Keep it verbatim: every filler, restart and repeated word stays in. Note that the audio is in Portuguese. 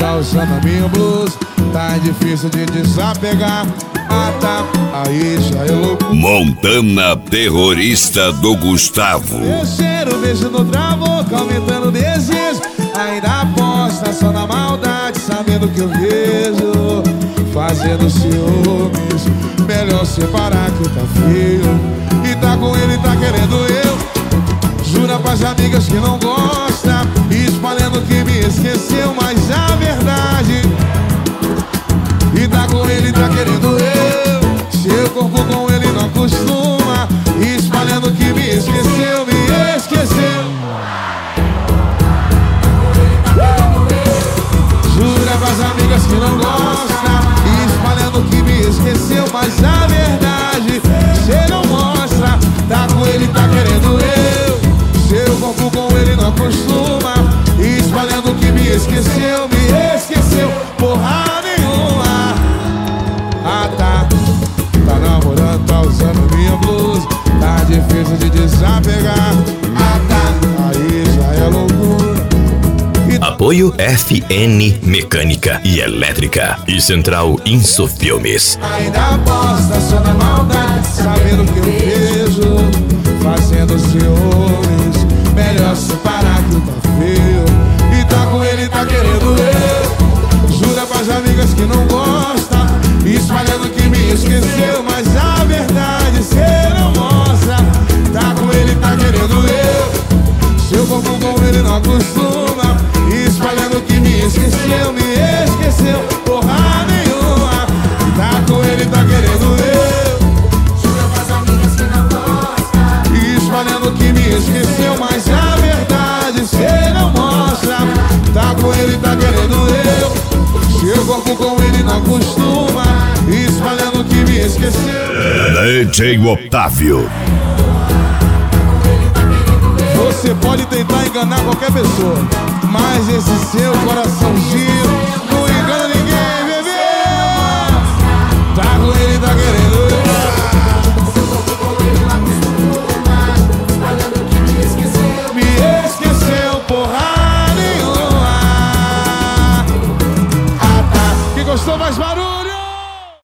tá usando a minha blusa. Tá difícil de desapegar. Ah tá, aí já é louco. Montana terrorista do Gustavo. Eu cheiro, beijo no boca, aumentando o desejo. Ainda aposta só na maldade, sabendo que eu vejo. Fazendo ciúmes, melhor separar que tá feio. E tá com ele, tá querendo eu. Jura pras amigas que não gosta, espalhando que me esqueceu, mas a verdade. E tá com ele, tá querendo eu. Seu corpo com ele não acostuma, espalhando que me esqueceu, me esqueceu. Jura pras amigas que não gosta, espalhando que me esqueceu, mas a verdade cê não mostra. Tá com ele, tá querendo eu. Seu corpo com ele não acostuma, espalhando que me esqueceu, me esqueceu. Porra nenhuma. Ah tá, tá namorando, tá usando minha blusa. Tá difícil de desapegar. Ah tá, aí já é loucura. Apoio F N Mecânica e Elétrica e Central Insofilmes. Ainda aposta só na maldade, sabendo que eu vejo. Fazendo ciúmes, melhor separar que tá feio. E tá com ele, tá querendo eu. Jura pras amigas que não gosta, espalhando que me esqueceu, mas a verdade cê não mostra. Tá com ele, tá querendo eu. Seu corpo com ele não acostuma, espalhando que me esqueceu, me esqueceu. Porra nenhuma. Tá com ele, tá querendo eu. Jura pras amigas que não gosta, espalhando que me esqueceu, mas a verdade cê não mostra. Tá com ele, tá querendo eu. Seu corpo com ele não acostuma, espalhando que me esqueceu. D J Otávio. Você pode tentar enganar qualquer pessoa, mas esse seu